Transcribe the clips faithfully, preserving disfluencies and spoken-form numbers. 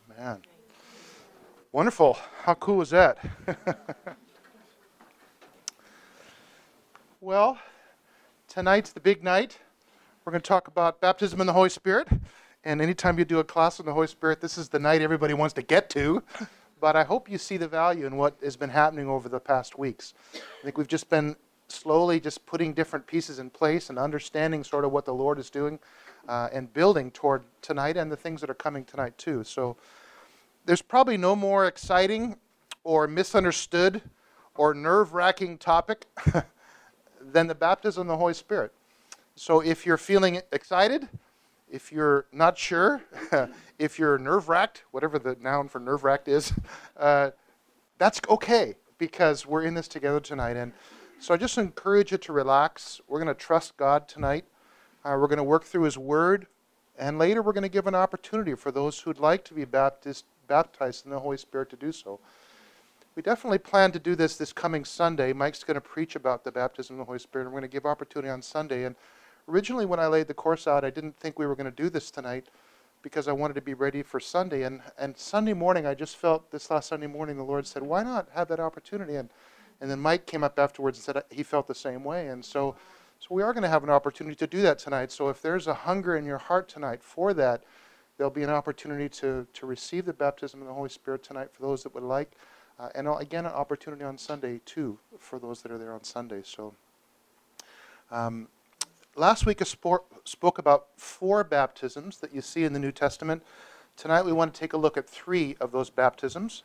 Man. Wonderful. How cool is that? Well, tonight's the big night. We're going to talk about baptism in the Holy Spirit. And anytime you do a class on the Holy Spirit, this is the night everybody wants to get to. But I hope you see the value in what has been happening over the past weeks. I think we've just been slowly just putting different pieces in place and understanding sort of what the Lord is doing uh, and building toward tonight and the things that are coming tonight too. So there's probably no more exciting or misunderstood or nerve-wracking topic than the baptism of the Holy Spirit. So if you're feeling excited, if you're not sure, if you're nerve-wracked, whatever the noun for nerve-wracked is, uh, that's okay because we're in this together tonight. And so I just encourage you to relax. We're going to trust God tonight. Uh, we're going to work through His Word. And later we're going to give an opportunity for those who'd like to be baptized, baptized in the Holy Spirit to do so. We definitely plan to do this this coming Sunday. Mike's going to preach about the baptism of the Holy Spirit. And we're going to give opportunity on Sunday. And originally when I laid the course out, I didn't think we were going to do this tonight because I wanted to be ready for Sunday. And, and Sunday morning, I just felt this last Sunday morning, the Lord said, why not have that opportunity? And, and then Mike came up afterwards and said he felt the same way. And so, so we are going to have an opportunity to do that tonight. So if there's a hunger in your heart tonight for that, there'll be an opportunity to, to receive the baptism of the Holy Spirit tonight for those that would like. Uh, and again, an opportunity on Sunday, too, for those that are there on Sunday. So, um, last week I sport, spoke about four baptisms that you see in the New Testament. Tonight we want to take a look at three of those baptisms.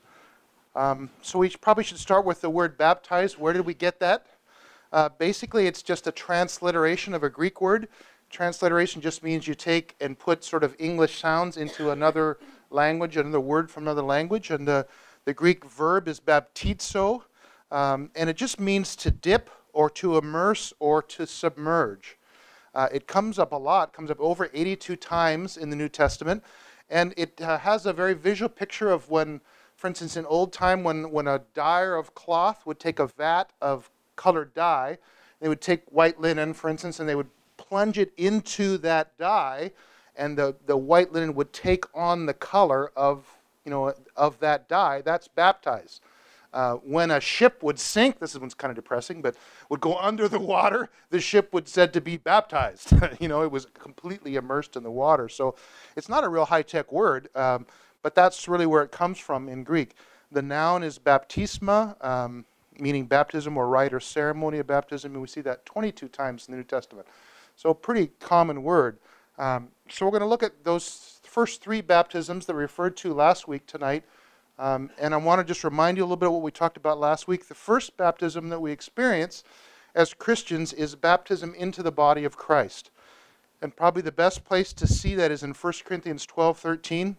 Um, so we probably should start with the word baptized. Where did we get that? Uh, basically, it's just a transliteration of a Greek word. Transliteration just means you take and put sort of English sounds into another language, another word from another language. And uh, the Greek verb is baptizo, um, and it just means to dip or to immerse or to submerge. Uh, it comes up a lot, comes up over eighty-two times in the New Testament, and it uh, has a very visual picture of when, for instance, in old time, when, when a dyer of cloth would take a vat of colored dye, they would take white linen, for instance, and they would plunge it into that dye, and the, the white linen would take on the color of, you know, of that dye. That's baptized. Uh, when a ship would sink, this one's kind of depressing, but would go under the water, the ship would said to be baptized. You know, it was completely immersed in the water. So it's not a real high-tech word, um, but that's really where it comes from in Greek. The noun is baptisma, um, meaning baptism or rite or ceremony of baptism, and we see that twenty-two times in the New Testament. So a pretty common word. Um, so we're going to look at those first three baptisms that we referred to last week tonight. Um, and I want to just remind you a little bit of what we talked about last week. The first baptism that we experience as Christians is baptism into the body of Christ. And probably the best place to see that is in First Corinthians twelve thirteen.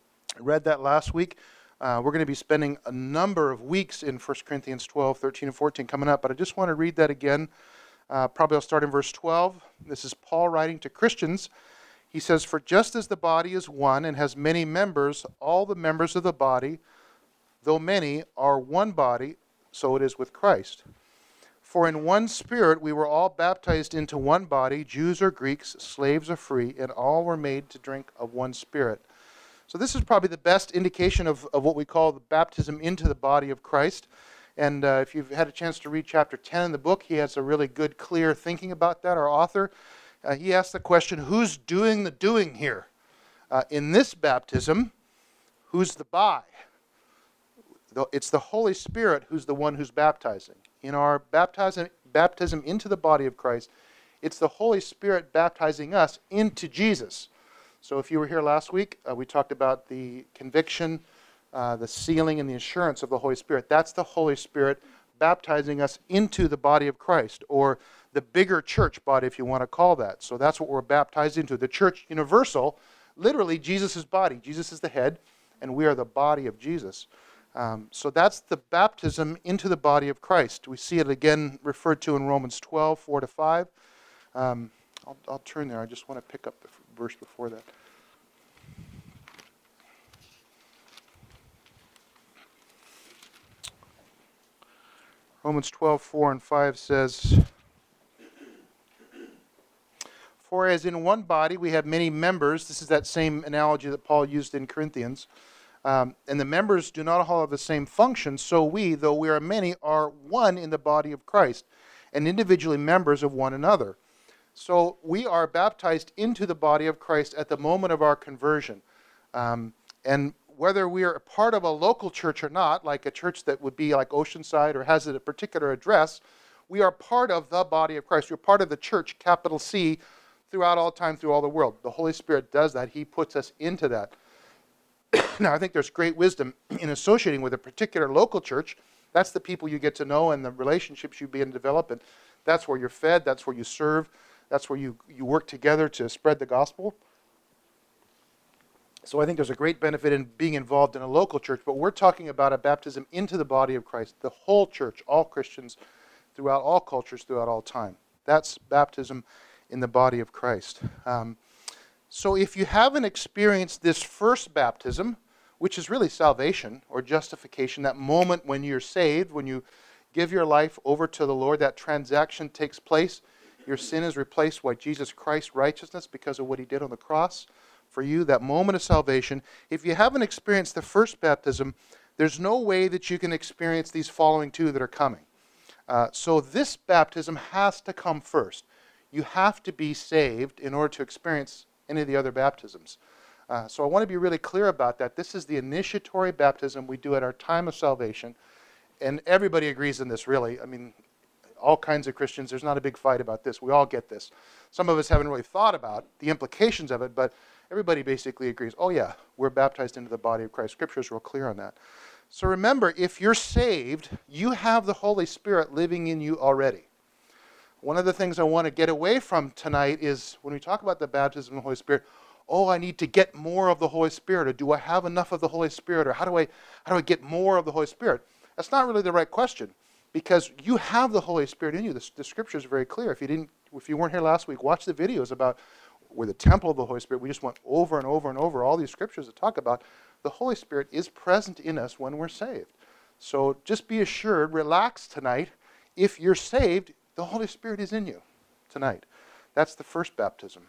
I read that last week. Uh, we're going to be spending a number of weeks in First Corinthians twelve, thirteen, and fourteen coming up. But I just want to read that again. Uh, probably I'll start in verse twelve. This is Paul writing to Christians. He says, "For just as the body is one and has many members, all the members of the body, though many, are one body, so it is with Christ. For in one Spirit we were all baptized into one body, Jews or Greeks, slaves or free, and all were made to drink of one Spirit." So this is probably the best indication of, of what we call the baptism into the body of Christ. And uh, if you've had a chance to read chapter ten in the book, he has a really good, clear thinking about that, our author. Uh, he asked the question, who's doing the doing here? Uh, in this baptism, who's the by? It's the Holy Spirit who's the one who's baptizing. In our baptism, baptism into the body of Christ, it's the Holy Spirit baptizing us into Jesus. So if you were here last week, uh, we talked about the conviction, uh, the sealing, and the assurance of the Holy Spirit. That's the Holy Spirit baptizing us into the body of Christ, or the bigger church body, if you want to call that. So that's what we're baptized into. The church universal, literally Jesus' body. Jesus is the head, and we are the body of Jesus. Um, so that's the baptism into the body of Christ. We see it again referred to in Romans twelve, four to five. Um, I'll, I'll turn there. I just want to pick up the verse before that. Romans twelve, four and five says, "For as in one body we have many members," this is that same analogy that Paul used in Corinthians, Um, and the members do not all have the same function, so we, though we are many, are one in the body of Christ, and individually members of one another. So we are baptized into the body of Christ at the moment of our conversion. Um, and whether we are a part of a local church or not, like a church that would be like Oceanside or has a particular address, we are part of the body of Christ. We're part of the church, capital C, throughout all time, through all the world. The Holy Spirit does that. He puts us into that. Now, I think there's great wisdom in associating with a particular local church. That's the people you get to know and the relationships you begin to develop. And that's where you're fed. That's where you serve. That's where you, you work together to spread the gospel. So I think there's a great benefit in being involved in a local church. But we're talking about a baptism into the body of Christ, the whole church, all Christians, throughout all cultures, throughout all time. That's baptism in the body of Christ. Um, So if you haven't experienced this first baptism, which is really salvation or justification, that moment when you're saved, when you give your life over to the Lord, that transaction takes place. Your sin is replaced by Jesus Christ's righteousness because of what he did on the cross for you, that moment of salvation. If you haven't experienced the first baptism, there's no way that you can experience these following two that are coming. Uh, so this baptism has to come first. You have to be saved in order to experience any of the other baptisms. Uh, so I want to be really clear about that. This is the initiatory baptism we do at our time of salvation. And everybody agrees in this, really. I mean, all kinds of Christians, there's not a big fight about this. We all get this. Some of us haven't really thought about the implications of it, but everybody basically agrees, oh yeah, we're baptized into the body of Christ. Scripture is real clear on that. So remember, if you're saved, you have the Holy Spirit living in you already. One of the things I want to get away from tonight is when we talk about the baptism of the Holy Spirit, oh, I need to get more of the Holy Spirit, or do I have enough of the Holy Spirit, or how do I how do I get more of the Holy Spirit? That's not really the right question, because you have the Holy Spirit in you. The, the Scripture is very clear. If you didn't, if you weren't here last week, watch the videos about we're the temple of the Holy Spirit. We just went over and over and over all these Scriptures that talk about the Holy Spirit is present in us when we're saved. So just be assured, relax tonight. If you're saved, the Holy Spirit is in you tonight. That's the first baptism.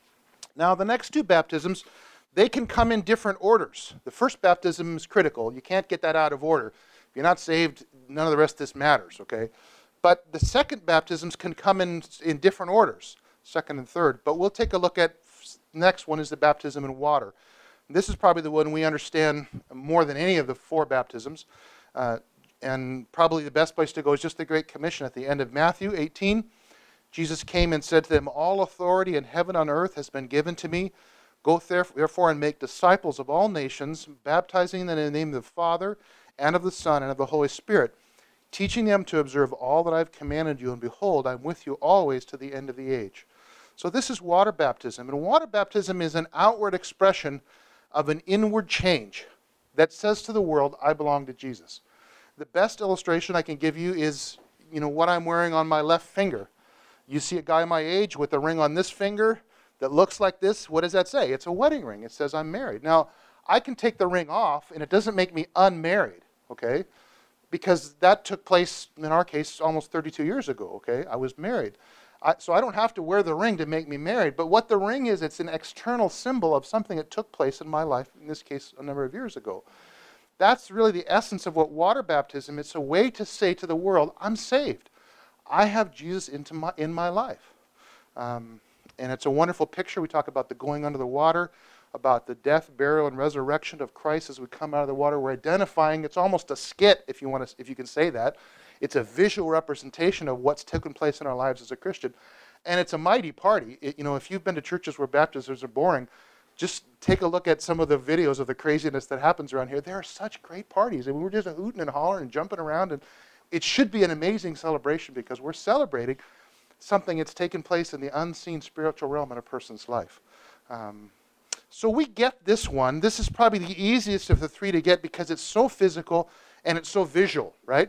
Now, the next two baptisms, they can come in different orders. The first baptism is critical. You can't get that out of order. If you're not saved, none of the rest of this matters, okay? But the second baptisms can come in, in different orders, second and third. But we'll take a look at, the next one is the baptism in water. This is probably the one we understand more than any of the four baptisms. Uh, And probably the best place to go is just the Great Commission at the end of Matthew eighteen. Jesus came and said to them, all authority in heaven and on earth has been given to me. Go therefore and make disciples of all nations, baptizing them in the name of the Father and of the Son and of the Holy Spirit, teaching them to observe all that I have commanded you. And behold, I am with you always to the end of the age. So this is water baptism. And water baptism is an outward expression of an inward change that says to the world, I belong to Jesus. The best illustration I can give you is, you know, what I'm wearing on my left finger. You see a guy my age with a ring on this finger that looks like this. What does that say? It's a wedding ring. It says I'm married. Now, I can take the ring off, and it doesn't make me unmarried, okay? Because that took place, in our case, almost thirty-two years ago, okay? I was married. I, so I don't have to wear the ring to make me married. But what the ring is, it's an external symbol of something that took place in my life, in this case, a number of years ago. That's really the essence of what water baptism is. It's a way to say to the world, I'm saved. I have Jesus into my, in my life. Um, and it's a wonderful picture. We talk about the going under the water, about the death, burial, and resurrection of Christ as we come out of the water. We're identifying, it's almost a skit, if you want to, if you can say that. It's a visual representation of what's taken place in our lives as a Christian. And it's a mighty party. It, you know, if you've been to churches where baptisms are boring, just take a look at some of the videos of the craziness that happens around here. There are such great parties. And we're just hooting and hollering and jumping around. And it should be an amazing celebration because we're celebrating something that's taken place in the unseen spiritual realm in a person's life. Um, so we get this one. This is probably the easiest of the three to get because it's so physical and it's so visual, right?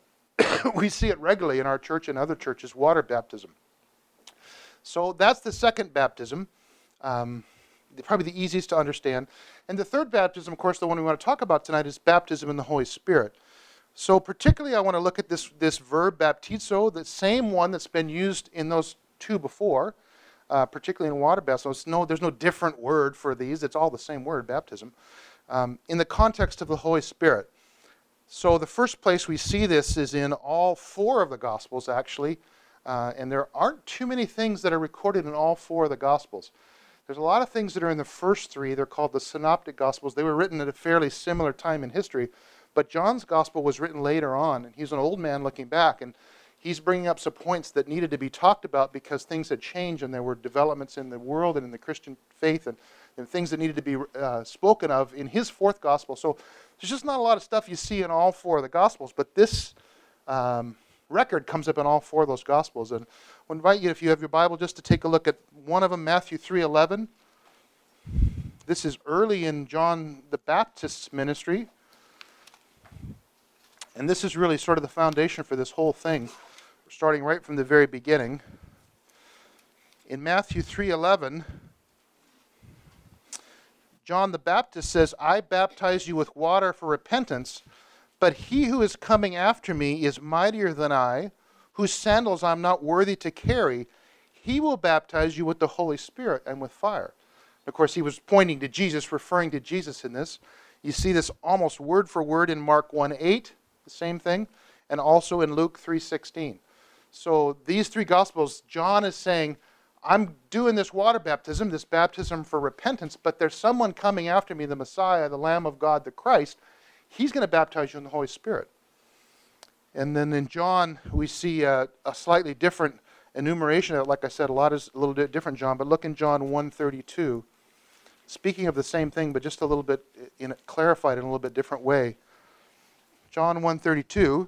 We see it regularly in our church and other churches, water baptism. So that's the second baptism. Um, probably the easiest to understand. And the third baptism, of course, the one we want to talk about tonight is baptism in the Holy Spirit. So particularly I want to look at this, this verb baptizo, the same one that's been used in those two before, uh, particularly in water baptism. So no, there's no different word for these. It's all the same word, baptism. um, in the context of the Holy Spirit. So the first place we see this is in all four of the Gospels, actually. Uh, and there aren't too many things that are recorded in all four of the Gospels. There's a lot of things that are in the first three. They're called the Synoptic Gospels. They were written at a fairly similar time in history. But John's Gospel was written later on. And he's an old man looking back. And he's bringing up some points that needed to be talked about because things had changed and there were developments in the world and in the Christian faith and, and things that needed to be uh, spoken of in his fourth Gospel. So there's just not a lot of stuff you see in all four of the Gospels. But this um, record comes up in all four of those Gospels. And I invite you, if you have your Bible, just to take a look at one of them, Matthew three eleven. This is early in John the Baptist's ministry. And this is really sort of the foundation for this whole thing, starting right from the very beginning. In Matthew three eleven, John the Baptist says, I baptize you with water for repentance, but he who is coming after me is mightier than I, whose sandals I'm not worthy to carry. He will baptize you with the Holy Spirit and with fire. Of course, he was pointing to Jesus, referring to Jesus in this. You see this almost word for word in Mark one eight, the same thing, and also in Luke three sixteen. So these three Gospels, John is saying, I'm doing this water baptism, this baptism for repentance, but there's someone coming after me, the Messiah, the Lamb of God, the Christ. He's going to baptize you in the Holy Spirit. And then in John, we see a, a slightly different enumeration. Like I said, a lot is a little bit different, John. But look in John one thirty-two. Speaking of the same thing, but just a little bit in, clarified in a little bit different way. John one thirty-two.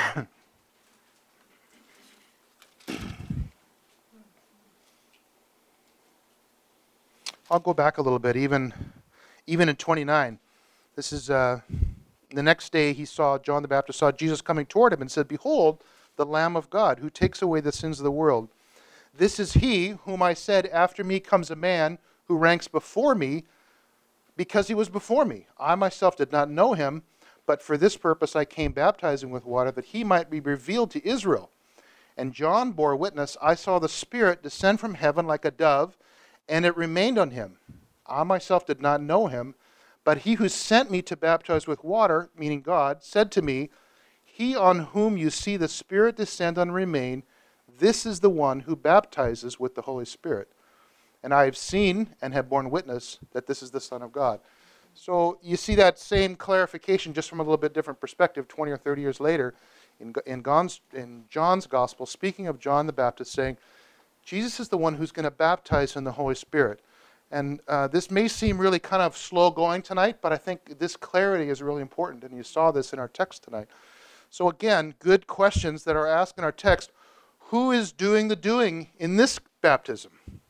I'll go back a little bit, even, even in twenty-nine. This is... Uh, The next day he saw, John the Baptist saw Jesus coming toward him and said, Behold, the Lamb of God, who takes away the sins of the world. This is he whom I said, after me comes a man who ranks before me, because he was before me. I myself did not know him, but for this purpose I came baptizing with water, that he might be revealed to Israel. And John bore witness, I saw the Spirit descend from heaven like a dove, and it remained on him. I myself did not know him, but he who sent me to baptize with water, meaning God, said to me, He on whom you see the Spirit descend and remain, this is the one who baptizes with the Holy Spirit. And I have seen and have borne witness that this is the Son of God. So you see that same clarification just from a little bit different perspective twenty or thirty years later in, in, John's, in John's Gospel, speaking of John the Baptist, saying, Jesus is the one who's going to baptize in the Holy Spirit. And uh, this may seem really kind of slow going tonight, but I think this clarity is really important, and you saw this in our text tonight. So again, good questions that are asked in our text. Who is doing the doing in this baptism?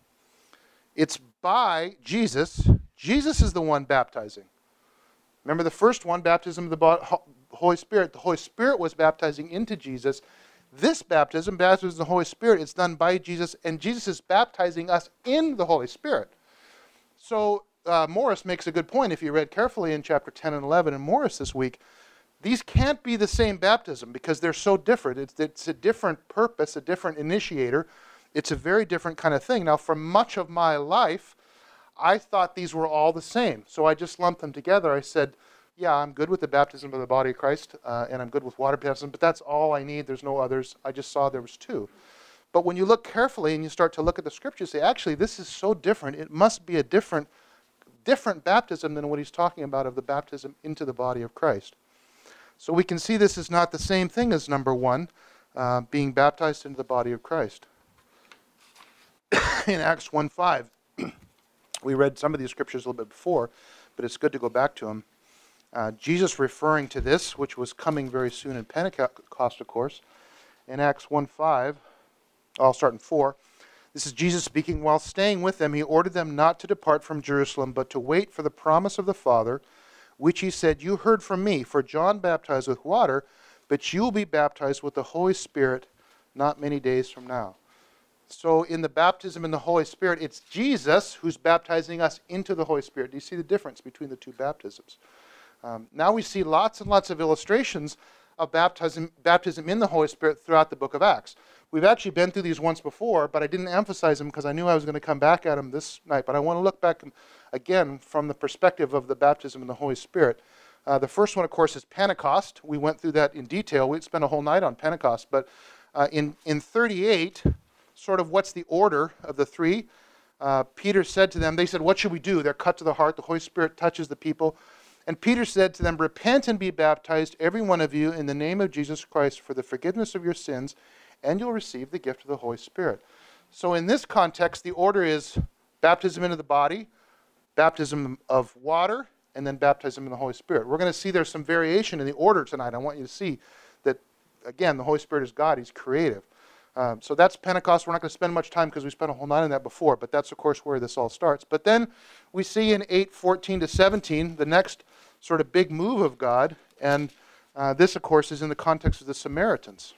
It's by Jesus. Jesus is the one baptizing. Remember the first one, baptism of the Holy Spirit. The Holy Spirit was baptizing into Jesus. This baptism, baptism of the Holy Spirit, is done by Jesus, and Jesus is baptizing us in the Holy Spirit. So uh, Morris makes a good point, if you read carefully in chapter ten and eleven in Morris this week. These can't be the same baptism because they're so different. It's, it's a different purpose, a different initiator. It's a very different kind of thing. Now, for much of my life, I thought these were all the same. So I just lumped them together. I said, yeah, I'm good with the baptism of the body of Christ, uh, and I'm good with water baptism, but that's all I need. There's no others. I just saw there was two. But when you look carefully and you start to look at the scriptures, say, actually, this is so different. It must be a different, different baptism than what he's talking about of the baptism into the body of Christ. So we can see this is not the same thing as number one, uh, being baptized into the body of Christ. In Acts one five, we read some of these scriptures a little bit before, but it's good to go back to them. Uh, Jesus referring to this, which was coming very soon in Pentecost, of course. In Acts one five, I'll start in four. This is Jesus speaking. While staying with them, he ordered them not to depart from Jerusalem, but to wait for the promise of the Father, which he said, you heard from me, for John baptized with water, but you will be baptized with the Holy Spirit not many days from now. So in the baptism in the Holy Spirit, it's Jesus who's baptizing us into the Holy Spirit. Do you see the difference between the two baptisms? Um, now we see lots and lots of illustrations of baptism, baptism in the Holy Spirit throughout the book of Acts. We've actually been through these once before, but I didn't emphasize them because I knew I was going to come back at them this night. But I want to look back again from the perspective of the baptism in the Holy Spirit. Uh, the first one, of course, is Pentecost. We went through that in detail. We'd spent a whole night on Pentecost. But uh, in, in thirty-eight, sort of what's the order of the three? Uh, Peter said to them, they said, what should we do? They're cut to the heart. The Holy Spirit touches the people. And Peter said to them, repent and be baptized, every one of you, in the name of Jesus Christ for the forgiveness of your sins, and you'll receive the gift of the Holy Spirit. So in this context, the order is baptism into the body, baptism of water, and then baptism in the Holy Spirit. We're going to see there's some variation in the order tonight. I want you to see that, again, the Holy Spirit is God. He's creative. Um, so that's Pentecost. We're not going to spend much time because we spent a whole night on that before, but that's, of course, where this all starts. But then we see in eight fourteen to seventeen, the next sort of big move of God, and uh, this, of course, is in the context of the Samaritans.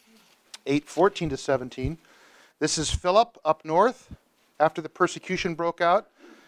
eight fourteen to seventeen. This is Philip up north after the persecution broke out,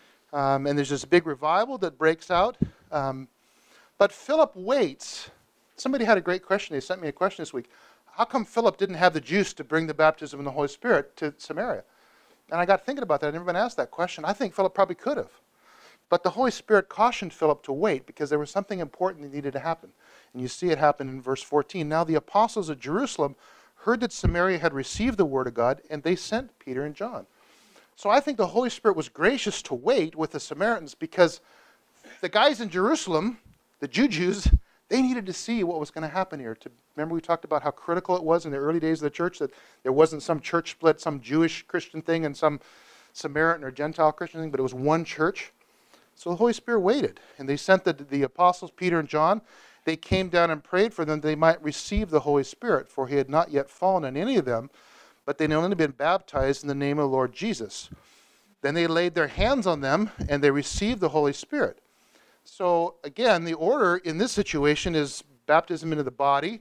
um, and there's this big revival that breaks out. Um, but Philip waits. Somebody had a great question. They sent me a question this week. How come Philip didn't have the juice to bring the baptism in the Holy Spirit to Samaria? And I got thinking about that. I'd never been asked that question. I think Philip probably could have. But the Holy Spirit cautioned Philip to wait because there was something important that needed to happen. And you see it happen in verse fourteen. Now the apostles at Jerusalem heard that Samaria had received the word of God, and they sent Peter and John. So I think the Holy Spirit was gracious to wait with the Samaritans because the guys in Jerusalem, the Jew Jews, they needed to see what was going to happen here. To, remember we talked about how critical it was in the early days of the church that there wasn't some church split, some Jewish Christian thing and some Samaritan or Gentile Christian thing, but it was one church. So the Holy Spirit waited, and they sent the, the apostles, Peter and John. They came down and prayed for them that they might receive the Holy Spirit, for he had not yet fallen on any of them, but they had only been baptized in the name of the Lord Jesus. Then they laid their hands on them, and they received the Holy Spirit. So again, the order in this situation is baptism into the body,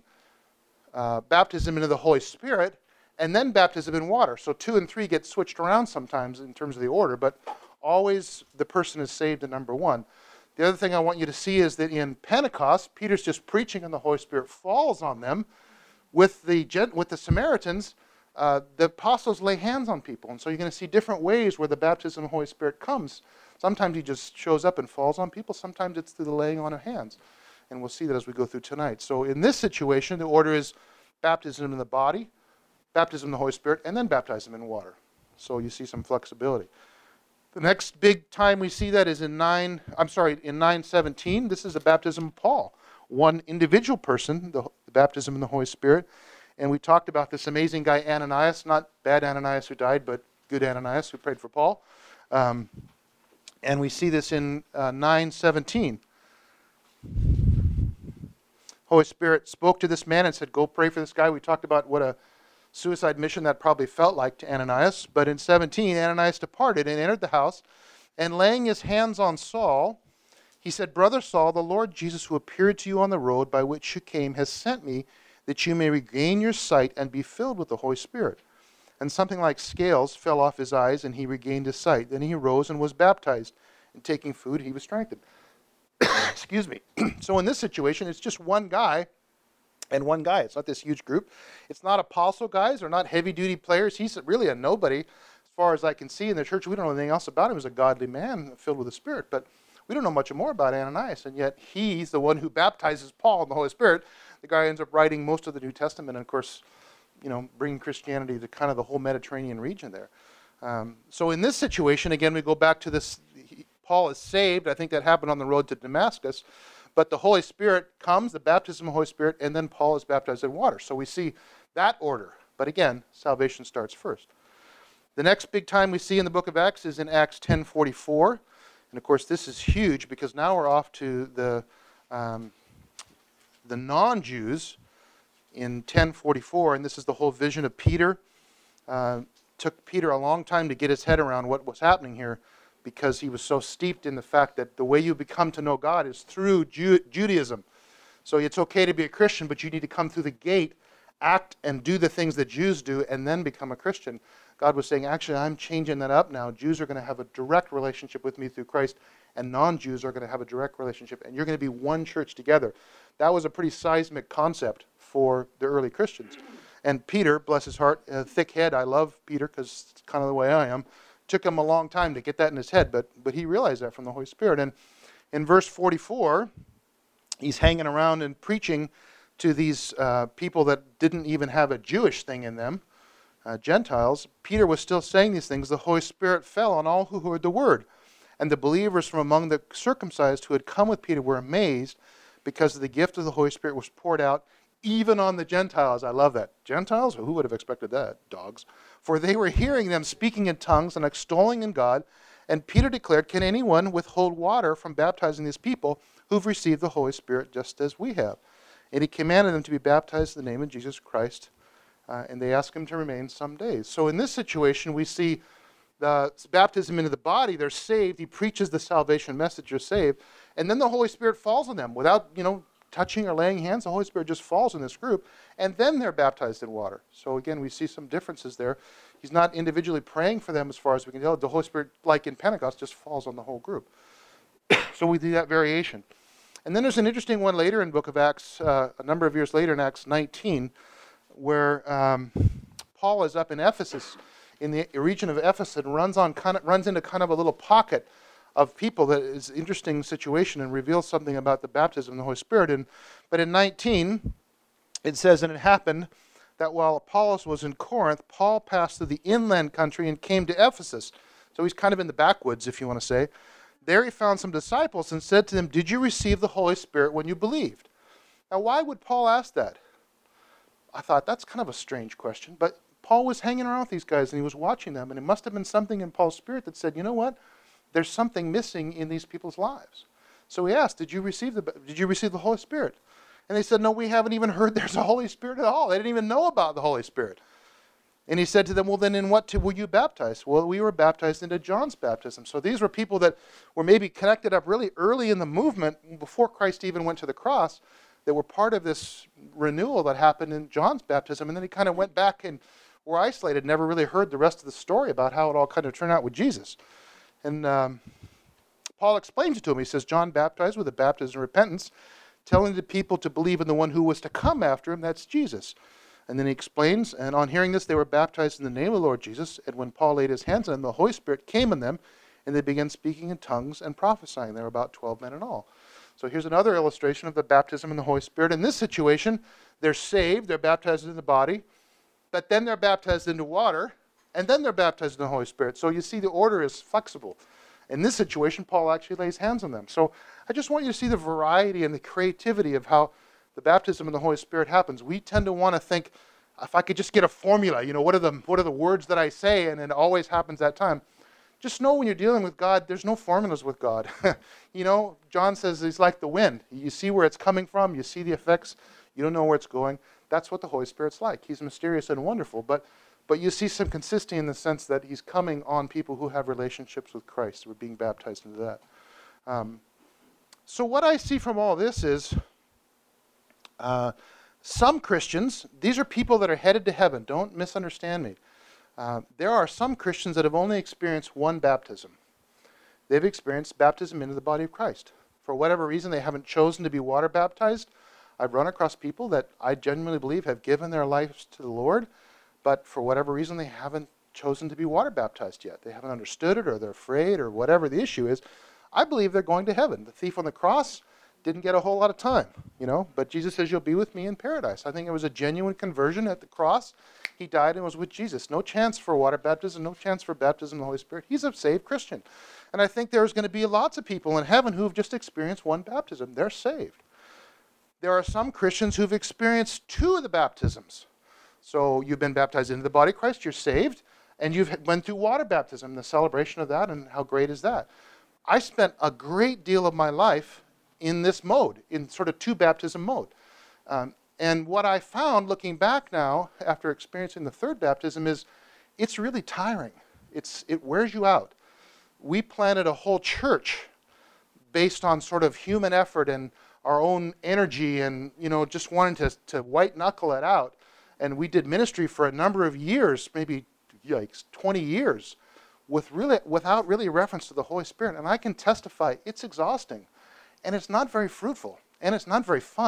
uh, baptism into the Holy Spirit, and then baptism in water. So two and three get switched around sometimes in terms of the order, but always the person is saved at number one. The other thing I want you to see is that in Pentecost, Peter's just preaching and the Holy Spirit falls on them. With the, with the Samaritans, uh, the apostles lay hands on people. And so you're going to see different ways where the baptism of the Holy Spirit comes. Sometimes he just shows up and falls on people. Sometimes it's through the laying on of hands. And we'll see that as we go through tonight. So in this situation, the order is baptism in the body, baptism in the Holy Spirit, and then baptism in water. So you see some flexibility. The next big time we see that is in nine, I'm sorry, in nine seventeen. This is the baptism of Paul. One individual person, the, the baptism in the Holy Spirit. And we talked about this amazing guy Ananias, not bad Ananias who died, but good Ananias who prayed for Paul. Um, and we see this in uh, nine seventeen. Holy Spirit spoke to this man and said, go pray for this guy. We talked about what a suicide mission that probably felt like to Ananias. But in seventeen, Ananias departed and entered the house, and laying his hands on Saul, he said, Brother Saul, the Lord Jesus who appeared to you on the road by which you came has sent me that you may regain your sight and be filled with the Holy Spirit. And something like scales fell off his eyes, and he regained his sight. Then he arose and was baptized. And taking food, he was strengthened. Excuse me. So in this situation, it's just one guy and one guy. It's not this huge group. It's not apostle guys. They're not heavy-duty players. He's really a nobody as far as I can see in the church. We don't know anything else about him. He's a godly man filled with the Spirit. But we don't know much more about Ananias. And yet he's the one who baptizes Paul in the Holy Spirit. The guy ends up writing most of the New Testament and, of course, you know, bringing Christianity to kind of the whole Mediterranean region there. Um, so in this situation, again, we go back to this. He, Paul is saved. I think that happened on the road to Damascus. But the Holy Spirit comes, the baptism of the Holy Spirit, and then Paul is baptized in water. So we see that order. But again, salvation starts first. The next big time we see in the book of Acts is in Acts ten forty-four. And of course, this is huge because now we're off to the, um, the non-Jews in ten forty-four. And this is the whole vision of Peter. Uh, took Peter a long time to get his head around what was happening here, because he was so steeped in the fact that the way you become to know God is through Ju- Judaism. So it's okay to be a Christian, but you need to come through the gate, act and do the things that Jews do, and then become a Christian. God was saying, actually, I'm changing that up now. Jews are going to have a direct relationship with me through Christ, and non-Jews are going to have a direct relationship, and you're going to be one church together. that was a pretty seismic concept for the early Christians. And Peter, bless his heart, a thick head, I love Peter because it's kind of the way I am, took him a long time to get that in his head, but but he realized that from the Holy Spirit. And in verse forty-four, he's hanging around and preaching to these uh, people that didn't even have a Jewish thing in them, uh, Gentiles. Peter was still saying these things. The Holy Spirit fell on all who heard the word. And the believers from among the circumcised who had come with Peter were amazed because the gift of the Holy Spirit was poured out even on the Gentiles. I love that. Gentiles? Who would have expected that? Dogs. For they were hearing them speaking in tongues and extolling in God. And Peter declared, can anyone withhold water from baptizing these people who've received the Holy Spirit just as we have? And he commanded them to be baptized in the name of Jesus Christ. Uh, and they asked him to remain some days. So in this situation, we see the baptism into the body. They're saved. He preaches the salvation message. You're saved. And then the Holy Spirit falls on them without, you know, touching or laying hands. The Holy Spirit just falls in this group. And then they're baptized in water. So again, we see some differences there. He's not individually praying for them as far as we can tell. The Holy Spirit, like in Pentecost, just falls on the whole group. So we do that variation. And then there's an interesting one later in the book of Acts, uh, a number of years later in Acts nineteen, where um, Paul is up in Ephesus, in the region of Ephesus, and runs on kind of, runs into kind of a little pocket of people that is an interesting situation and reveals something about the baptism of the Holy Spirit. And but in nineteen, it says, and it happened that while Apollos was in Corinth, Paul passed through the inland country and came to Ephesus. So he's kind of in the backwoods, if you want to say. There he found some disciples and said to them, did you receive the Holy Spirit when you believed? Now, why would Paul ask that? I thought, that's kind of a strange question. But Paul was hanging around with these guys and he was watching them. And it must have been something in Paul's spirit that said, you know what? There's something missing in these people's lives. So he asked, did you receive the, did you receive the Holy Spirit? And they said, no, we haven't even heard there's a Holy Spirit at all. They didn't even know about the Holy Spirit. And he said to them, well, then in what were you baptized? Well, we were baptized into John's baptism. So these were people that were maybe connected up really early in the movement, before Christ even went to the cross, that were part of this renewal that happened in John's baptism. And then he kind of went back and were isolated, never really heard the rest of the story about how it all kind of turned out with Jesus. And um, Paul explains it to him. He says, John baptized with a baptism of repentance, telling the people to believe in the one who was to come after him, that's Jesus. And then he explains, and on hearing this, they were baptized in the name of the Lord Jesus. And when Paul laid his hands on them, the Holy Spirit came on them, and they began speaking in tongues and prophesying. There were about twelve men in all. So here's another illustration of the baptism in the Holy Spirit. In this situation, they're saved, they're baptized in the body, but then they're baptized into water, and then they're baptized in the Holy Spirit. So you see the order is flexible. In this situation, Paul actually lays hands on them. So I just want you to see the variety and the creativity of how the baptism of the Holy Spirit happens. We tend to want to think, if I could just get a formula, you know, what are the what are the words that I say, and it always happens that time. Just know when you're dealing with God, there's no formulas with God. You know, John says he's like the wind. You see where it's coming from, you see the effects, you don't know where it's going. That's what the Holy Spirit's like. He's mysterious and wonderful, but but you see some consistency in the sense that he's coming on people who have relationships with Christ. We're being baptized into that. Um, so what I see from all this is uh, some Christians, these are people that are headed to heaven. Don't misunderstand me. Uh, there are some Christians that have only experienced one baptism. They've experienced baptism into the body of Christ. For whatever reason, they haven't chosen to be water baptized. I've run across people that I genuinely believe have given their lives to the Lord, but for whatever reason, they haven't chosen to be water baptized yet. They haven't understood it, or they're afraid, or whatever the issue is. I believe they're going to heaven. The thief on the cross didn't get a whole lot of time, you know, but Jesus says, you'll be with me in paradise. I think it was a genuine conversion at the cross. He died and was with Jesus. No chance for water baptism, no chance for baptism in the Holy Spirit. He's a saved Christian. And I think there's going to be lots of people in heaven who've just experienced one baptism. They're saved. There are some Christians who've experienced two of the baptisms. So you've been baptized into the body of Christ, you're saved, and you've went through water baptism, the celebration of that, and how great is that? I spent a great deal of my life in this mode, in sort of two baptism mode. Um, and what I found, looking back now, after experiencing the third baptism, is it's really tiring. It's It wears you out. We planted a whole church based on sort of human effort and our own energy and, you know, just wanting to, to white knuckle it out. And we did ministry for a number of years, maybe like twenty years, with really without really reference to the Holy Spirit. And I can testify it's exhausting. And it's not very fruitful. And it's not very fun.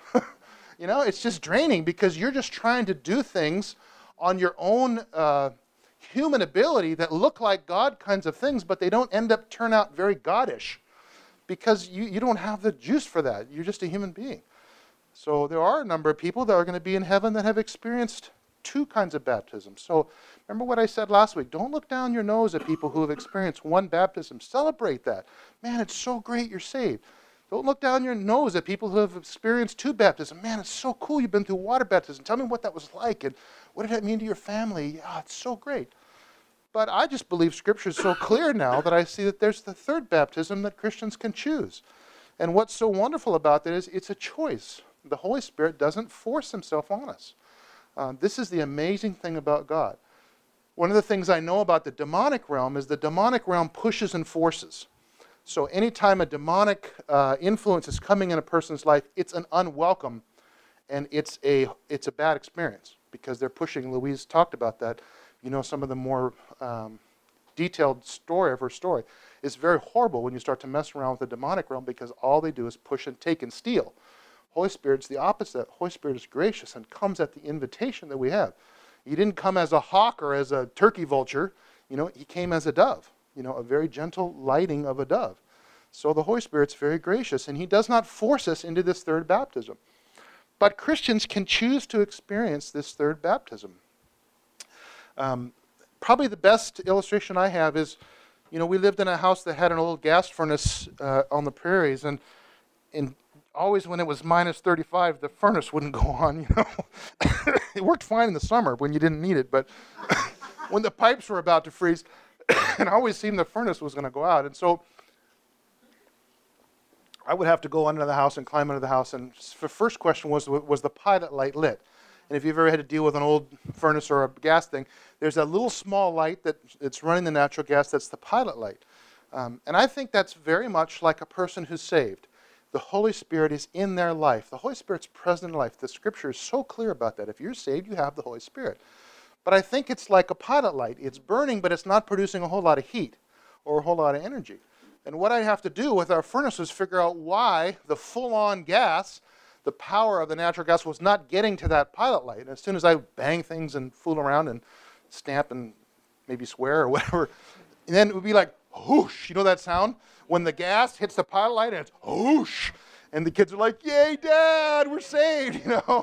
You know, it's just draining because you're just trying to do things on your own uh, human ability that look like God kinds of things, but they don't end up turn out very Godish because you, you don't have the juice for that. You're just a human being. So there are a number of people that are going to be in heaven that have experienced two kinds of baptisms. So remember what I said last week. Don't look down your nose at people who have experienced one baptism. Celebrate that. Man, it's so great you're saved. Don't look down your nose at people who have experienced two baptisms. Man, it's so cool you've been through water baptism. Tell me what that was like and what did that mean to your family? Yeah, it's so great. But I just believe Scripture is so clear now that I see that there's the third baptism that Christians can choose. And what's so wonderful about that is it's a choice. The Holy Spirit doesn't force himself on us. Uh, this is the amazing thing about God. One of the things I know about the demonic realm is the demonic realm pushes and forces. So anytime a demonic uh, influence is coming in a person's life, it's an unwelcome and it's a it's a bad experience because they're pushing. Louise talked about that. You know, some of the more um, detailed story of her story. It's very horrible when you start to mess around with the demonic realm because all they do is push and take and steal. Holy Spirit's the opposite. Holy Spirit is gracious and comes at the invitation that we have. He didn't come as a hawk or as a turkey vulture. You know, he came as a dove. You know, a very gentle lighting of a dove. So the Holy Spirit's very gracious, and he does not force us into this third baptism. But Christians can choose to experience this third baptism. Um, probably the best illustration I have is, you know, we lived in a house that had an old gas furnace uh, on the prairies, and in always when it was minus thirty-five, the furnace wouldn't go on, you know. It worked fine in the summer when you didn't need it, but when the pipes were about to freeze, it always seemed the furnace was going to go out. And so I would have to go under the house and climb under the house. And the first question was, was the pilot light lit? And if you've ever had to deal with an old furnace or a gas thing, there's a little small light that it's running the natural gas. That's the pilot light. Um, and I think that's very much like a person who's saved. The Holy Spirit is in their life. The Holy Spirit's present in life. The Scripture is so clear about that. If you're saved, you have the Holy Spirit. But I think it's like a pilot light. It's burning, but it's not producing a whole lot of heat or a whole lot of energy. And what I have to do with our furnace is figure out why the full-on gas, the power of the natural gas, was not getting to that pilot light. And as soon as I bang things and fool around and stamp and maybe swear or whatever, and then it would be like, whoosh, you know that sound? When the gas hits the pilot light and it's whoosh, and the kids are like, yay, Dad, we're saved, you know?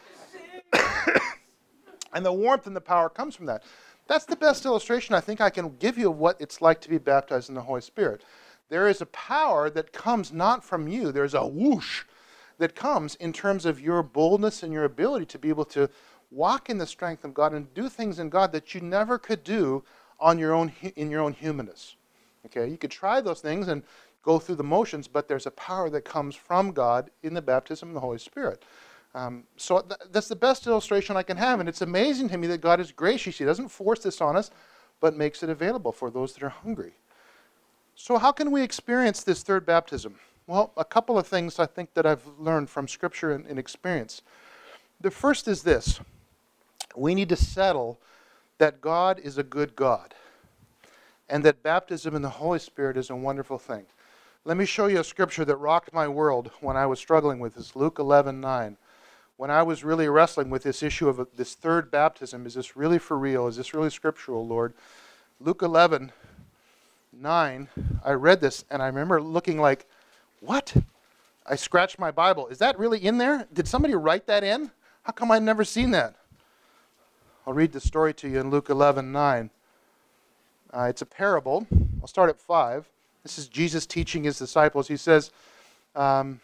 And the warmth and the power comes from that. That's the best illustration I think I can give you of what it's like to be baptized in the Holy Spirit. There is a power that comes not from you. There's a whoosh that comes in terms of your boldness and your ability to be able to walk in the strength of God and do things in God that you never could do on your own in your own humanness. Okay, you could try those things and go through the motions, but there's a power that comes from God in the baptism of the Holy Spirit. Um, so th- that's the best illustration I can have, and it's amazing to me that God is gracious. He doesn't force this on us, but makes it available for those that are hungry. So how can we experience this third baptism? Well, a couple of things I think that I've learned from Scripture and, and experience. The first is this. We need to settle that God is a good God, and that baptism in the Holy Spirit is a wonderful thing. Let me show you a scripture that rocked my world when I was struggling with this, Luke eleven nine. When I was really wrestling with this issue of this third baptism, is this really for real? Is this really scriptural, Lord? Luke eleven nine, I read this, and I remember looking like, what? I scratched my Bible. Is that really in there? Did somebody write that in? How come I've never seen that? I'll read the story to you in Luke eleven nine. Uh, it's a parable. I'll start at five. This is Jesus teaching his disciples. He says, um,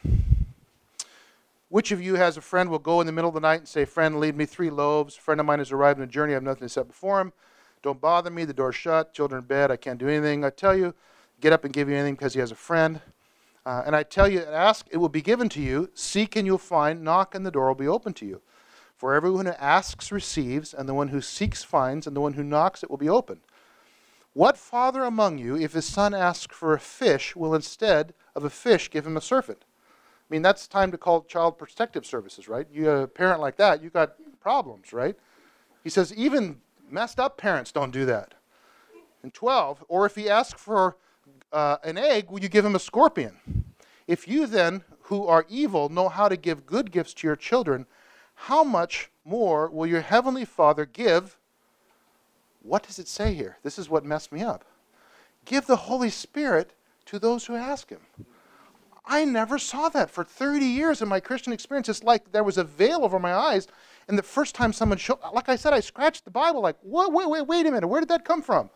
which of you has a friend will go in the middle of the night and say, friend, leave me three loaves. A friend of mine has arrived on a journey. I have nothing to set before him. Don't bother me. The door's shut. Children in bed. I can't do anything. I tell you, get up and give you anything because he has a friend. Uh, and I tell you, ask, it will be given to you. Seek and you'll find. Knock and the door will be open to you. For everyone who asks receives, and the one who seeks finds, and the one who knocks it will be opened. What father among you, if his son asks for a fish, will instead of a fish give him a serpent? I mean, that's time to call Child Protective Services, right? You have a parent like that, you got problems, right? He says, even messed up parents don't do that. And twelve, or if he asks for uh, an egg, will you give him a scorpion? If you then, who are evil know how to give good gifts to your children, how much more will your heavenly Father give? What does it say here? This is what messed me up. Give the Holy Spirit to those who ask him. I never saw that for thirty years in my Christian experience. It's like there was a veil over my eyes, and the first time someone showed, like I said, I scratched the Bible like, wait, wait, wait, wait a minute, where did that come from?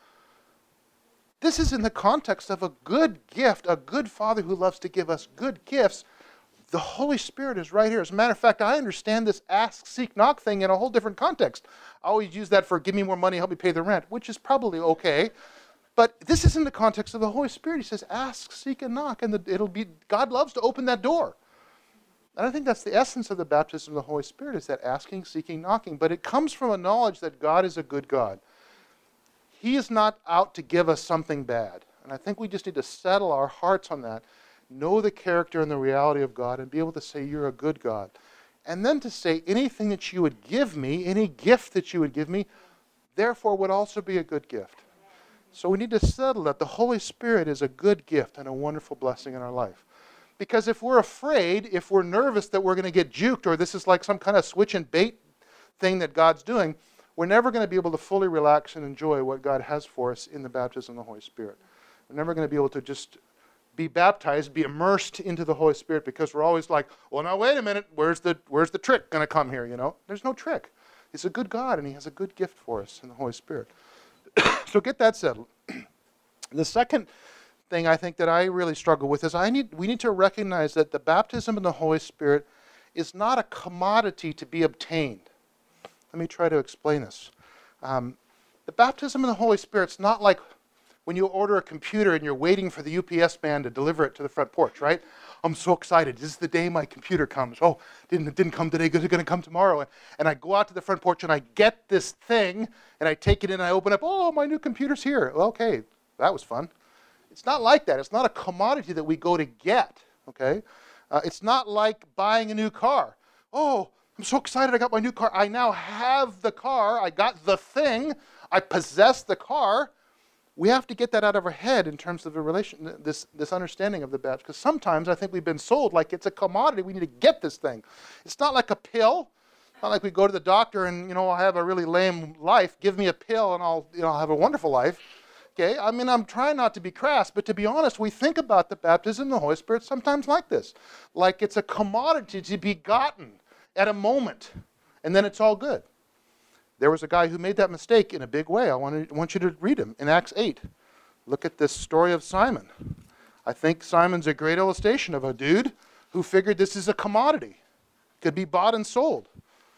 This is in the context of a good gift, a good Father who loves to give us good gifts. The Holy Spirit is right here. As a matter of fact, I understand this ask, seek, knock thing in a whole different context. I always use that for give me more money, help me pay the rent, which is probably okay. But this is in the context of the Holy Spirit. He says, ask, seek, and knock, and the, it'll be, God loves to open that door. And I think that's the essence of the baptism of the Holy Spirit, is that asking, seeking, knocking. But it comes from a knowledge that God is a good God. He is not out to give us something bad. And I think we just need to settle our hearts on that, know the character and the reality of God, and be able to say, you're a good God. And then to say, anything that you would give me, any gift that you would give me, therefore would also be a good gift. So we need to settle that the Holy Spirit is a good gift and a wonderful blessing in our life. Because if we're afraid, if we're nervous that we're going to get juked, or this is like some kind of switch and bait thing that God's doing, we're never going to be able to fully relax and enjoy what God has for us in the baptism of the Holy Spirit. We're never going to be able to just be baptized, be immersed into the Holy Spirit, because we're always like, well, now wait a minute, where's the where's the trick going to come here, you know? There's no trick. He's a good God, and he has a good gift for us in the Holy Spirit. So get that settled. The second thing I think that I really struggle with is I need we need to recognize that the baptism in the Holy Spirit is not a commodity to be obtained. Let me try to explain this. Um, the baptism in the Holy Spirit is not like when you order a computer and you're waiting for the U P S man to deliver it to the front porch, right? I'm so excited. This is the day my computer comes. Oh, didn't, it didn't come today. It's going to come tomorrow. And, and I go out to the front porch and I get this thing and I take it in and I open up. Oh, my new computer's here. Well, okay, that was fun. It's not like that. It's not a commodity that we go to get, okay? Uh, it's not like buying a new car. Oh, I'm so excited I got my new car. I now have the car. I got the thing. I possess the car. We have to get that out of our head in terms of the relation, this, this understanding of the baptism. Because sometimes I think we've been sold like it's a commodity. We need to get this thing. It's not like a pill. It's not like we go to the doctor and, you know, I'll have a really lame life. Give me a pill and I'll, you know, I'll have a wonderful life. Okay, I mean, I'm trying not to be crass, but to be honest, we think about the baptism of the Holy Spirit sometimes like this. Like it's a commodity to be gotten at a moment, and then it's all good. There was a guy who made that mistake in a big way. I want, to, want you to read him in Acts eight. Look at this story of Simon. I think Simon's a great illustration of a dude who figured this is a commodity. Could be bought and sold.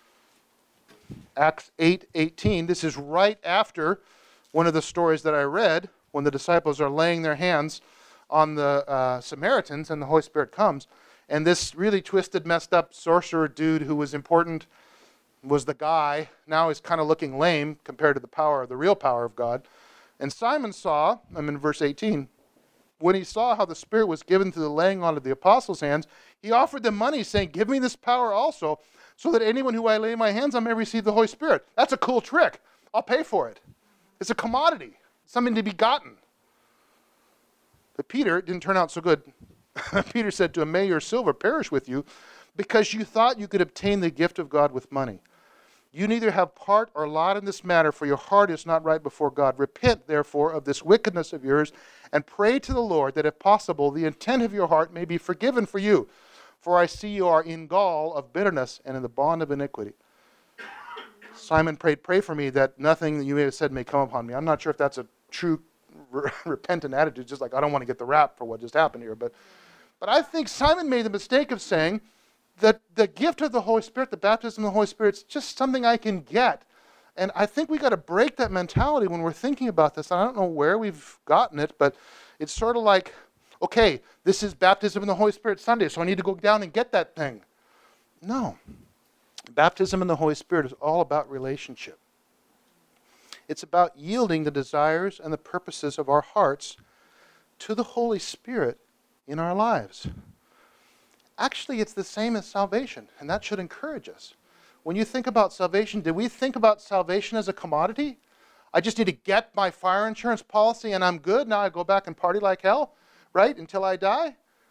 Acts eight eighteen. This is right after one of the stories that I read when the disciples are laying their hands on the uh, Samaritans and the Holy Spirit comes. And this really twisted, messed up sorcerer dude who was important was the guy. Now he's kind of looking lame compared to the power, the real power of God. And Simon saw, I'm in verse eighteen, when he saw how the Spirit was given through the laying on of the apostles' hands, he offered them money, saying, give me this power also, so that anyone who I lay my hands on may receive the Holy Spirit. That's a cool trick. I'll pay for it. It's a commodity, something to be gotten. But Peter, it didn't turn out so good. Peter said to him, may your silver perish with you, because you thought you could obtain the gift of God with money. You neither have part or lot in this matter, for your heart is not right before God. Repent, therefore, of this wickedness of yours, and pray to the Lord that, if possible, the intent of your heart may be forgiven for you. For I see you are in gall of bitterness and in the bond of iniquity. Simon prayed, pray for me that nothing that you may have said may come upon me. I'm not sure if that's a true re- repentant attitude, just like, I don't want to get the rap for what just happened here. But, but I think Simon made the mistake of saying that the gift of the Holy Spirit, the baptism of the Holy Spirit, is just something I can get. And I think we got to break that mentality when we're thinking about this. And I don't know where we've gotten it, but it's sort of like, okay, this is baptism in the Holy Spirit Sunday, so I need to go down and get that thing. No. Baptism in the Holy Spirit is all about relationship. It's about yielding the desires and the purposes of our hearts to the Holy Spirit in our lives. Actually, it's the same as salvation, and that should encourage us. When you think about salvation, did we think about salvation as a commodity? I just need to get my fire insurance policy and I'm good. Now I go back and party like hell, right, until I die?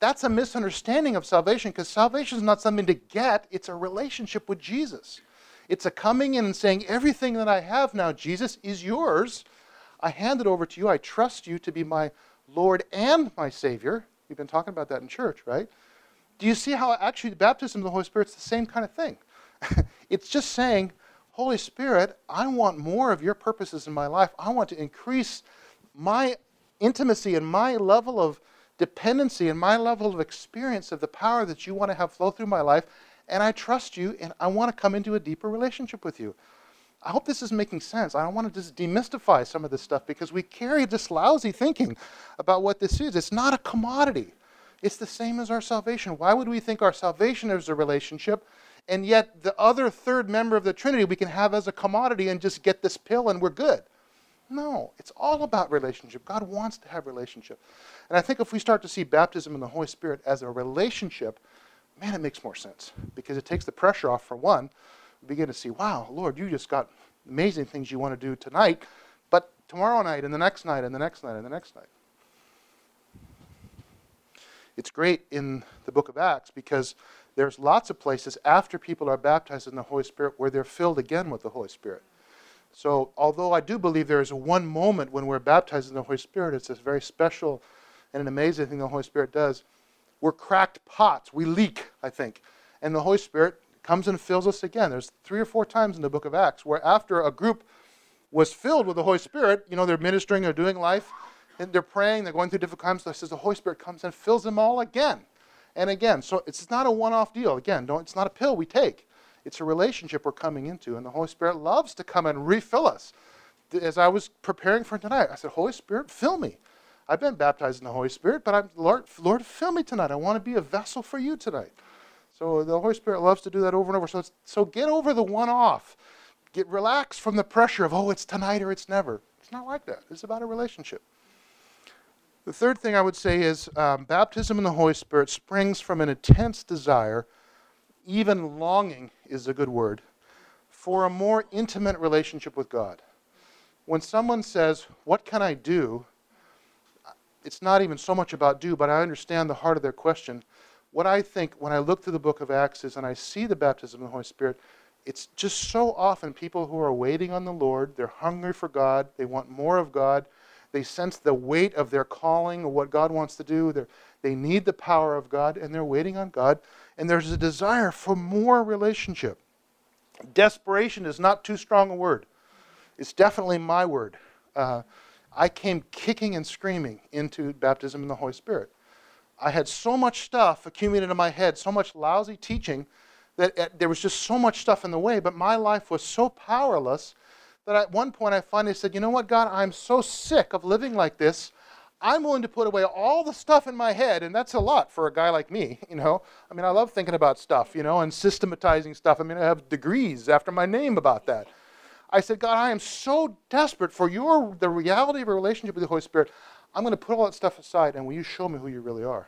that's a misunderstanding of salvation, because salvation is not something to get, it's a relationship with Jesus. It's a coming in and saying, everything that I have now, Jesus, is yours. I hand it over to you. I trust you to be my Lord and my Savior. We've been talking about that in church, right? Do you see how actually the baptism of the Holy Spirit is the same kind of thing? It's just saying, Holy Spirit, I want more of your purposes in my life. I want to increase my intimacy and my level of dependency and my level of experience of the power that you want to have flow through my life. And I trust you, and I want to come into a deeper relationship with you. I hope this is making sense. I don't want to just demystify some of this stuff, because we carry this lousy thinking about what this is. It's not a commodity. It's the same as our salvation. Why would we think our salvation is a relationship, and yet the other third member of the Trinity we can have as a commodity and just get this pill and we're good? No, it's all about relationship. God wants to have relationship. And I think if we start to see baptism in the Holy Spirit as a relationship, man, it makes more sense, because it takes the pressure off, for one. We begin to see, wow, Lord, you just got amazing things you want to do tonight, but tomorrow night and the next night and the next night and the next night. It's great in the book of Acts, because there's lots of places after people are baptized in the Holy Spirit where they're filled again with the Holy Spirit. So although I do believe there is a one moment when we're baptized in the Holy Spirit, it's this very special and an amazing thing the Holy Spirit does. We're cracked pots. We leak, I think. And the Holy Spirit comes and fills us again. There's three or four times in the book of Acts where after a group was filled with the Holy Spirit, you know, they're ministering, they're doing life, and they're praying, they're going through different times. So it says the Holy Spirit comes and fills them all again and again. So it's not a one-off deal. Again, don't, it's not a pill we take. It's a relationship we're coming into, and the Holy Spirit loves to come and refill us. As I was preparing for tonight, I said, Holy Spirit, fill me. I've been baptized in the Holy Spirit, but I'm Lord, Lord, fill me tonight. I want to be a vessel for you tonight. So the Holy Spirit loves to do that over and over. So, it's, so get over the one-off. Get relaxed from the pressure of, oh, it's tonight or it's never. It's not like that. It's about a relationship. The third thing I would say is um, baptism in the Holy Spirit springs from an intense desire, even longing is a good word, for a more intimate relationship with God. When someone says, what can I do? It's not even so much about do, but I understand the heart of their question. What I think when I look through the book of Acts is, and I see the baptism of the Holy Spirit, it's just so often people who are waiting on the Lord, they're hungry for God, they want more of God, they sense the weight of their calling, or what God wants to do, They're, they need the power of God, and they're waiting on God, and there's a desire for more relationship. Desperation is not too strong a word. It's definitely my word. Uh, I came kicking and screaming into baptism in the Holy Spirit. I had so much stuff accumulated in my head, so much lousy teaching, that uh, there was just so much stuff in the way, but my life was so powerless that at one point I finally said, you know what, God, I'm so sick of living like this. I'm willing to put away all the stuff in my head, and that's a lot for a guy like me, you know. I mean, I love thinking about stuff, you know, and systematizing stuff. I mean, I have degrees after my name about that. I said, God, I am so desperate for your the reality of a relationship with the Holy Spirit. I'm going to put all that stuff aside, and will you show me who you really are?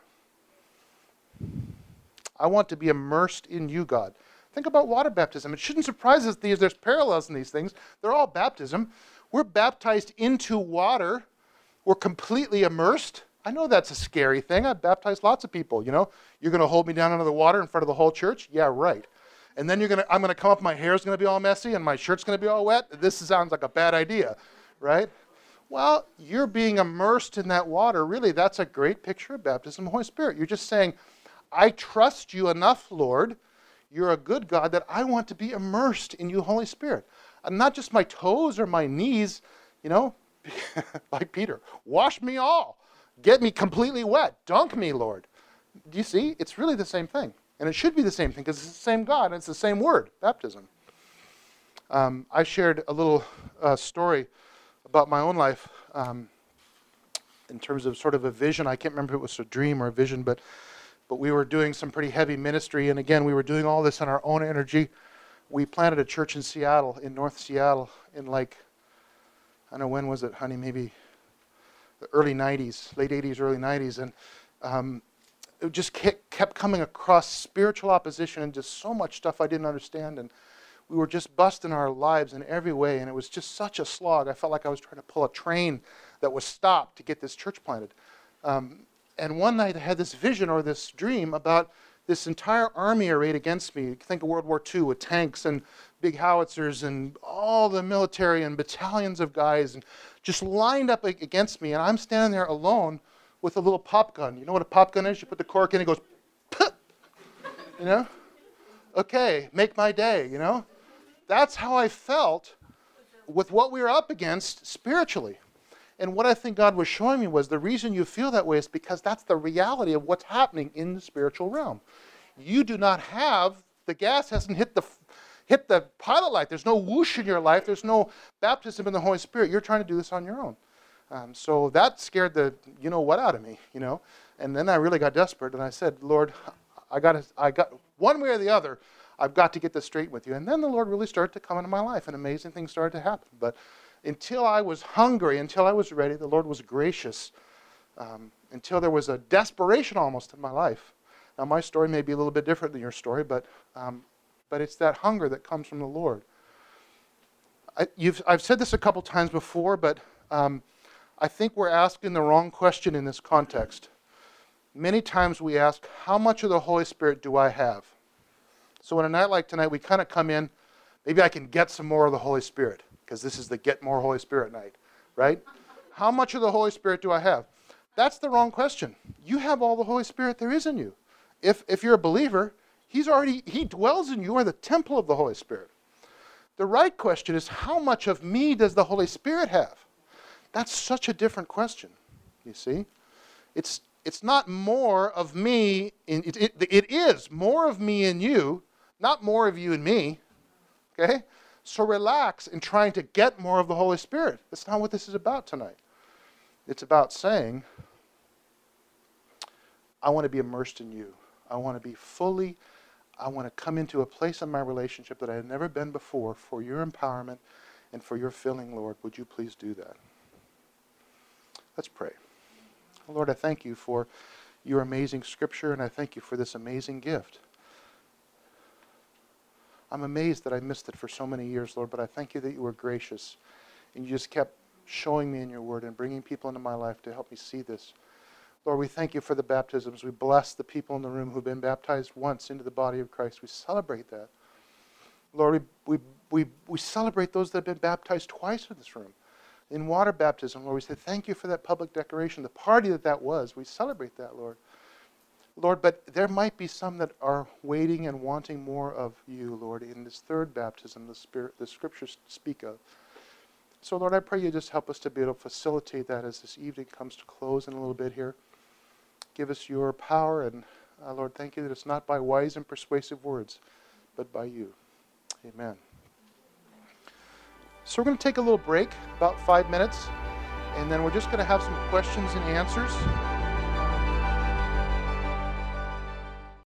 I want to be immersed in you, God. Think about water baptism. It shouldn't surprise us that there's parallels in these things. They're all baptism. We're baptized into water. We're completely immersed. I know that's a scary thing. I've baptized lots of people, you know. You're going to hold me down under the water in front of the whole church? Yeah, right. And then you're gonna, I'm going to come up, my hair's going to be all messy, and my shirt's going to be all wet. This sounds like a bad idea, right? Well, you're being immersed in that water. Really, that's a great picture of baptism of the Holy Spirit. You're just saying, I trust you enough, Lord. You're a good God that I want to be immersed in you, Holy Spirit. And not just my toes or my knees, you know, like Peter. Wash me all. Get me completely wet. Dunk me, Lord. Do you see? It's really the same thing. And it should be the same thing because it's the same God and it's the same word, baptism. Um, I shared a little uh, story about my own life um, in terms of sort of a vision. I can't remember if it was a dream or a vision, but but we were doing some pretty heavy ministry. And again, we were doing all this on our own energy. We planted a church in Seattle, in North Seattle, in like, I don't know, when was it, honey? Maybe the early nineties, late eighties, early nineties. And um, it just kept coming across spiritual opposition and just so much stuff I didn't understand. And we were just busting our lives in every way. And it was just such a slog. I felt like I was trying to pull a train that was stopped to get this church planted. Um, And one night I had this vision or this dream about this entire army arrayed against me. Think of World War Two with tanks and big howitzers and all the military and battalions of guys and just lined up against me. And I'm standing there alone with a little pop gun. You know what a pop gun is? You put the cork in, it goes, pop, you know? Okay, make my day, you know? That's how I felt with what we were up against spiritually. And what I think God was showing me was the reason you feel that way is because that's the reality of what's happening in the spiritual realm. You do not have, the gas hasn't hit the hit the pilot light. There's no whoosh in your life. There's no baptism in the Holy Spirit. You're trying to do this on your own. Um, so that scared the you-know-what out of me, you know. And then I really got desperate, and I said, Lord, I got, I got one way or the other, I've got to get this straight with you. And then the Lord really started to come into my life, and amazing things started to happen. But until I was hungry, until I was ready, the Lord was gracious, um, until there was a desperation almost in my life. Now, my story may be a little bit different than your story, but um, but it's that hunger that comes from the Lord. I, you've, I've said this a couple times before, but um, I think we're asking the wrong question in this context. Many times we ask, how much of the Holy Spirit do I have? So on a night like tonight, we kind of come in, maybe I can get some more of the Holy Spirit, because this is the Get More Holy Spirit night, right? How much of the Holy Spirit do I have? That's the wrong question. You have all the Holy Spirit there is in you. If, if you're a believer, He's already, He dwells in you. You are the temple of the Holy Spirit. The right question is, how much of me does the Holy Spirit have? That's such a different question, you see. It's it's not more of me, in, it, it, it is more of me in you, not more of you in me, okay? So relax in trying to get more of the Holy Spirit. That's not what this is about tonight. It's about saying, I want to be immersed in you. I want to be fully, I want to come into a place in my relationship that I have never been before for your empowerment and for your filling, Lord. Would you please do that? Let's pray. Lord, I thank you for your amazing scripture, and I thank you for this amazing gift. I'm amazed that I missed it for so many years, Lord, but I thank you that you were gracious, and you just kept showing me in your word and bringing people into my life to help me see this. Lord, we thank you for the baptisms. We bless the people in the room who've been baptized once into the body of Christ. We celebrate that. Lord, we, we, we, we celebrate those that have been baptized twice in this room. In water baptism, Lord, we say thank you for that public declaration, the party that that was. We celebrate that, Lord. Lord, but there might be some that are waiting and wanting more of you, Lord, in this third baptism, the Spirit, the Scriptures speak of. So, Lord, I pray you just help us to be able to facilitate that as this evening comes to close in a little bit here. Give us your power, and uh, Lord, thank you that it's not by wise and persuasive words, but by you. Amen. So we're going to take a little break, about five minutes, and then we're just going to have some questions and answers.